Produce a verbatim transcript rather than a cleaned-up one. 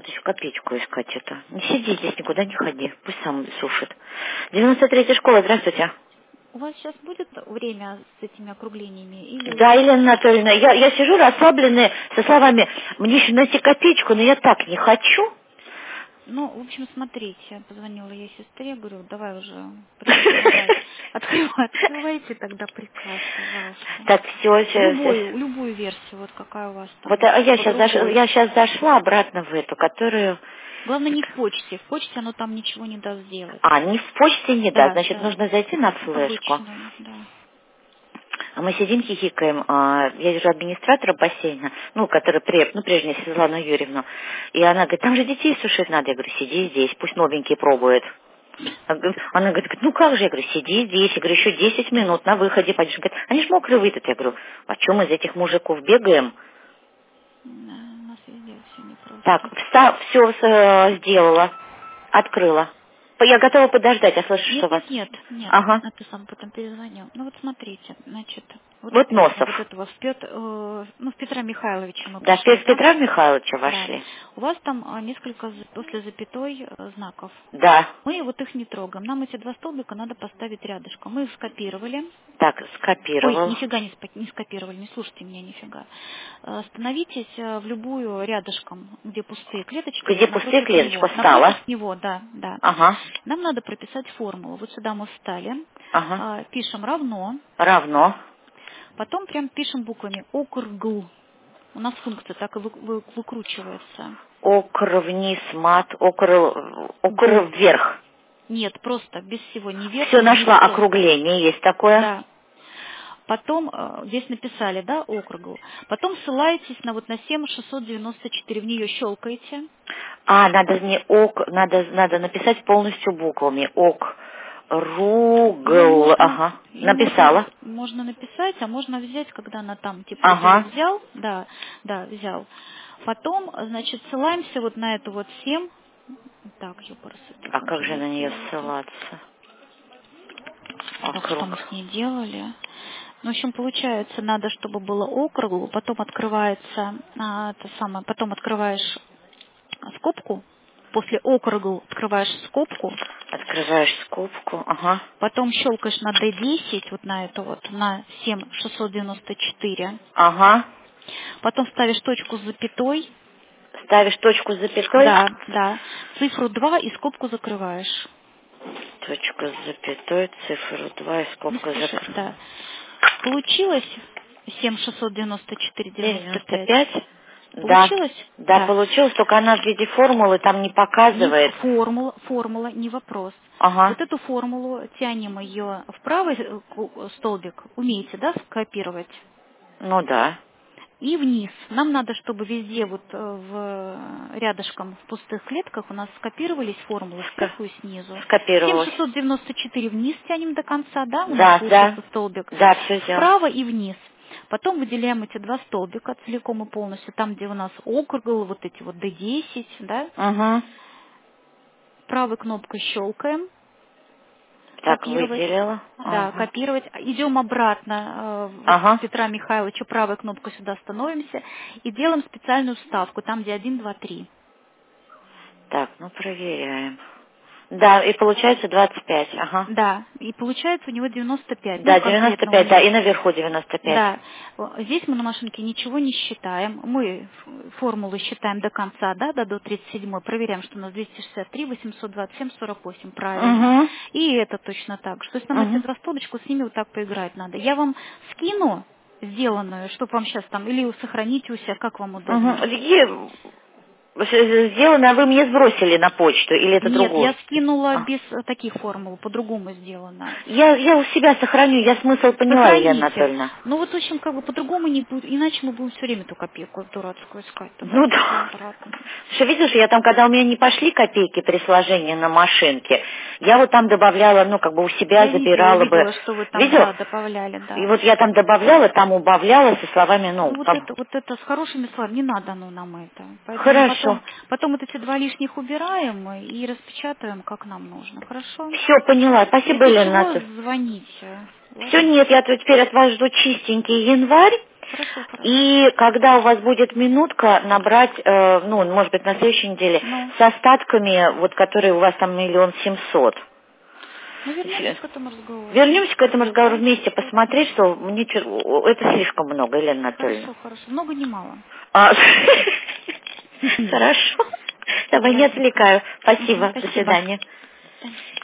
еще копеечку искать это. Не сиди здесь, никуда не ходи. Пусть сам сушит. девяносто третья школа, здравствуйте. У вас сейчас будет время с этими округлениями? Или... Да, Елена Анатольевна, я, я сижу расслабленная со словами, мне еще найти копеечку, но я так не хочу. Ну, в общем, смотрите, позвонила я сестре, говорю, давай уже приказ. Открывайте тогда приказ, пожалуйста. Так, все, сейчас. Любую, любую версию, вот какая у вас там. Вот а я сейчас, заш... я сейчас зашла обратно в эту, которую... Главное, не в почте. В почте оно там ничего не даст сделать. А, не в почте не да, даст, значит, да. нужно зайти на флешку. Обычную, да. А мы сидим, хихикаем, а, я вижу администратора бассейна, ну, который, при, ну, прежняя Светлана Юрьевна, и она говорит, там же детей сушить надо. Я говорю, сиди здесь, пусть новенькие пробуют. Она говорит, ну как же, я говорю, сиди здесь, я говорю, еще десять минут на выходе пойдешь. Она говорит, они ж мокрые выйдут. Я говорю, а что мы из этих мужиков бегаем? Да, у нас везде все непросто. Так, встав, все э, сделала, открыла. Я готова подождать, я слышу, Нет, что вас... нет, нет, нет. Ага. А ты сам потом перезвонил. Ну вот смотрите, значит, вот, Вот этого, Носов. вот этого в, Пет, э, ну, в Петра Михайловича мы Да, пошли, в да? Петра Михайловича Да. вошли. У вас там а, несколько за- после запятой э, знаков. Да. Мы вот их не трогаем. Нам эти два столбика надо поставить рядышком. Мы их скопировали. Так, Ой, скопировал. нифига не, спа- не скопировали, не слушайте меня, нифига. Э, Становитесь э, в любую рядышком, где пустые клеточки. Где Вот пустые напротив клеточки, него. встала. Напротив него, да, да. Ага, Нам надо прописать формулу. Вот сюда мы встали, ага. э, пишем равно, Равно. потом прям пишем буквами округл. У нас функция так и вы- вы- выкручивается. Окр вниз, мат, окр, окр Гл. вверх. Нет, просто без всего, ни вверх, Все ни вниз, нашла, просто. округление есть такое. Да. Потом, э, здесь написали, да, округл. Потом ссылаетесь на вот на семь шестьсот девяносто четыре, в нее щелкаете. А, надо не ок, надо, надо написать полностью буквами. Ок, Ее ругл, можно, ага, ее написала. можно, можно написать, а можно взять, когда она там, типа, вот Ага. взял, взял, да, да, взял. Потом, значит, ссылаемся вот на эту вот семь. Так, ёпарасы, тут А как нужно же на нее сделать. ссылаться? Так, что мы Округ. с ней делали? Ну, в общем, получается, надо, чтобы было округло, потом открывается, а, это самое, потом открываешь скобку, после округл открываешь скобку, Открываешь скобку, ага. потом щелкаешь на дэ десять, вот на это вот, на семь шестьсот девяносто четыре, Ага. потом ставишь точку с запятой, Ставишь точку с запятой. да, да, цифру два и скобку закрываешь. Точка с запятой, цифру два и Ну, скобка слушай, закрыта. да. Получилось семь шестьсот девяносто четыре девяносто девяносто пять. пять. Да. Получилось? Да, Да. получилось, только она в виде формулы там не Не показывает. формула, формула, не вопрос. Ага. Вот эту формулу тянем ее в правый э, ку- столбик, умеете, да, скопировать? Ну да. И вниз. Нам надо, чтобы везде вот э, в, рядышком в пустых клетках у нас скопировались формулы Ска- сверху и снизу. Скопировалось. семь шестьсот девяносто четыре вниз тянем до конца, да, у нас Да, да. получился столбик. Да, все сделал. Вправо и вниз. Потом выделяем эти два столбика целиком и полностью, там, где у нас округлы, вот эти вот дэ десять, да. Угу. Правой кнопкой щелкаем. Так, Копировать. выделила. Да, Ага. копировать. Идем обратно э, вот Ага. Петра Михайловича, правой кнопкой сюда становимся и делаем специальную вставку, там, где один, два, три. Так, ну проверяем. Да, и получается двадцать пять. Ага. Да, и получается у него девяносто пять. Ну, Да, девяносто конкретно у пять, да, и меня. наверху девяносто пять. Да, здесь мы на машинке ничего не считаем. Мы формулы считаем до конца, да, до, до тридцать седьмой. Проверяем, что у нас двести шестьдесят три, восемьсот двадцать семь, сорок восемь. Правильно. Угу. И это точно так. Что если нам эти Угу. два столбичка, с ними вот так поиграть надо. Я вам скину сделанную, чтобы вам сейчас там, или сохраните у себя, как вам удобно. Угу. Сделано, а вы мне сбросили на почту, или это Нет, я другую? скинула А. без э, таких формул, по-другому сделано. Я, я у себя сохраню, я смысл поняла, Елена Сохраните. Анатольевна. Ну вот, в общем, как бы по-другому не будет, иначе мы будем все время эту копейку дурацкую искать. Туда, Ну туда, да. обратно. Что, видишь, я там, когда у меня не пошли копейки при сложении на машинке, я вот там добавляла, ну, как бы у себя Я видела, забирала бы. видела, что вы там, Видел? да, добавляли, И да. вот я там добавляла, там убавляла со словами, ну, Ну вот там... это, вот это с хорошими словами, не надо ну нам это. Поэтому Хорошо. потом потом, потом вот эти два лишних убираем и распечатаем, как нам нужно. Хорошо? Все, поняла. Спасибо, Если Елена чего, Анатольевна. звоните. Все, нет, я тут теперь от вас жду чистенький январь. Хорошо, хорошо. И когда у вас будет минутка набрать, э, ну, может быть, на следующей неделе, Ну. с остатками, вот, которые у вас там миллион семьсот. Мы вернемся к этому разговору. Вернемся к этому разговору вместе, посмотреть, что мне чё- это слишком много, Елена Анатольевна. Хорошо, хорошо. Много не мало. А, Хорошо. Давай, не отвлекаю. Спасибо. До Спасибо. свидания.